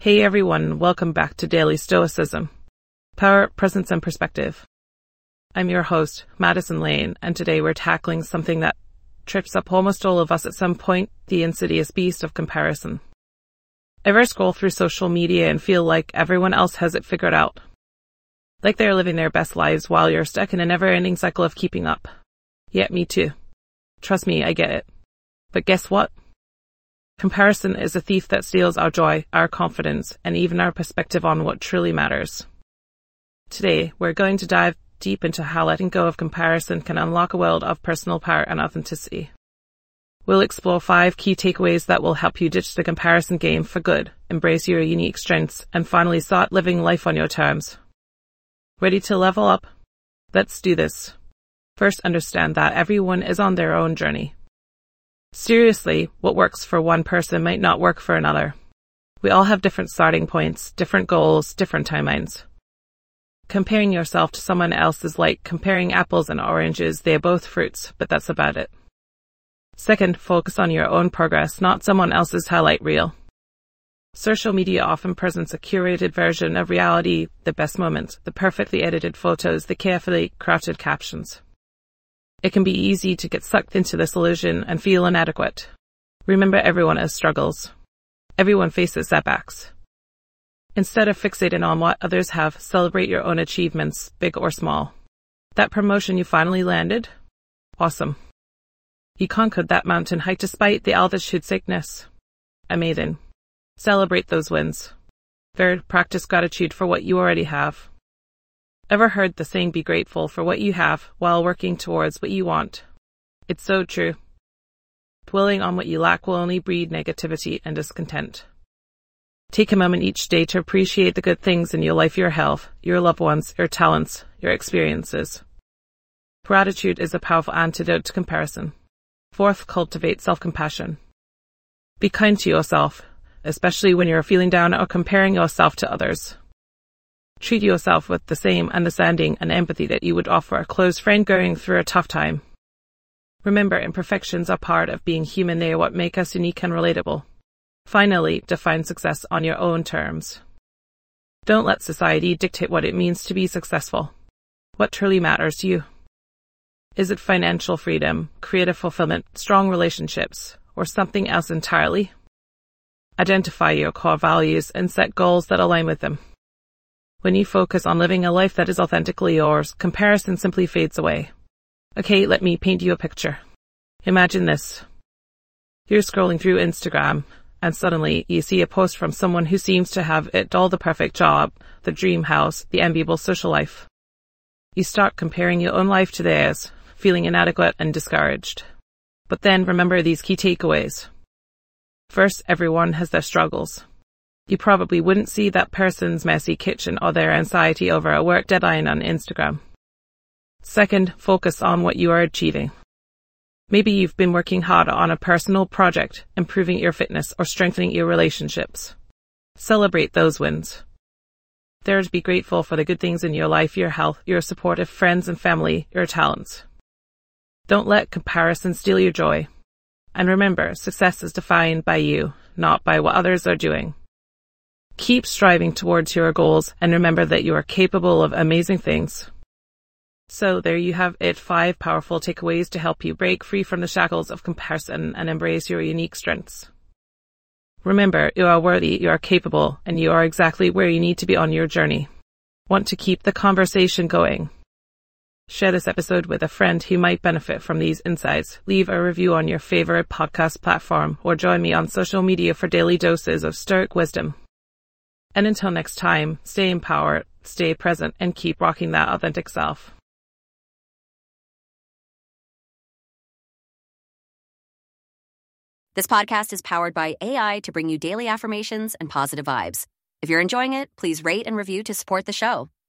Hey everyone, welcome back to Daily Stoicism. Power, Presence and Perspective. I'm your host, Madison Lane, and today we're tackling something that trips up almost all of us at some point, the insidious beast of comparison. Ever scroll through social media and feel like everyone else has it figured out? Like they're living their best lives while you're stuck in a never-ending cycle of keeping up. Yeah, me too. Trust me, I get it. But guess what? Comparison is a thief that steals our joy, our confidence, and even our perspective on what truly matters. Today, we're going to dive deep into how letting go of comparison can unlock a world of personal power and authenticity. We'll explore 5 key takeaways that will help you ditch the comparison game for good, embrace your unique strengths, and finally start living life on your terms. Ready to level up? Let's do this. First, understand that everyone is on their own journey. Seriously, what works for one person might not work for another. We all have different starting points, different goals, different timelines. Comparing yourself to someone else is like comparing apples and oranges. They are both fruits, but that's about it. Second, focus on your own progress, not someone else's highlight reel. Social media often presents a curated version of reality, the best moments, the perfectly edited photos, the carefully crafted captions. It can be easy to get sucked into this illusion and feel inadequate. Remember, everyone has struggles. Everyone faces setbacks. Instead of fixating on what others have, celebrate your own achievements, big or small. That promotion you finally landed? Awesome. You conquered that mountain height despite the altitude sickness? Amazing. Celebrate those wins. Third, practice gratitude for what you already have. Ever heard the saying, be grateful for what you have while working towards what you want? It's so true. Dwelling on what you lack will only breed negativity and discontent. Take a moment each day to appreciate the good things in your life, your health, your loved ones, your talents, your experiences. Gratitude is a powerful antidote to comparison. Fourth, cultivate self-compassion. Be kind to yourself, especially when you're feeling down or comparing yourself to others. Treat yourself with the same understanding and empathy that you would offer a close friend going through a tough time. Remember, imperfections are part of being human. They are what make us unique and relatable. Finally, define success on your own terms. Don't let society dictate what it means to be successful. What truly matters to you? Is it financial freedom, creative fulfillment, strong relationships, or something else entirely? Identify your core values and set goals that align with them. When you focus on living a life that is authentically yours, comparison simply fades away. Okay, let me paint you a picture. Imagine this. You're scrolling through Instagram, and suddenly you see a post from someone who seems to have it all: the perfect job, the dream house, the enviable social life. You start comparing your own life to theirs, feeling inadequate and discouraged. But then remember these key takeaways. First, everyone has their struggles. You probably wouldn't see that person's messy kitchen or their anxiety over a work deadline on Instagram. Second, focus on what you are achieving. Maybe you've been working hard on a personal project, improving your fitness or strengthening your relationships. Celebrate those wins. Third, be grateful for the good things in your life, your health, your supportive friends and family, your talents. Don't let comparison steal your joy. And remember, success is defined by you, not by what others are doing. Keep striving towards your goals and remember that you are capable of amazing things. So there you have it, 5 powerful takeaways to help you break free from the shackles of comparison and embrace your unique strengths. Remember, you are worthy, you are capable, and you are exactly where you need to be on your journey. Want to keep the conversation going? Share this episode with a friend who might benefit from these insights. Leave a review on your favorite podcast platform or join me on social media for daily doses of Stoic wisdom. And until next time, stay empowered, stay present, and keep rocking that authentic self. This podcast is powered by AI to bring you daily affirmations and positive vibes. If you're enjoying it, please rate and review to support the show.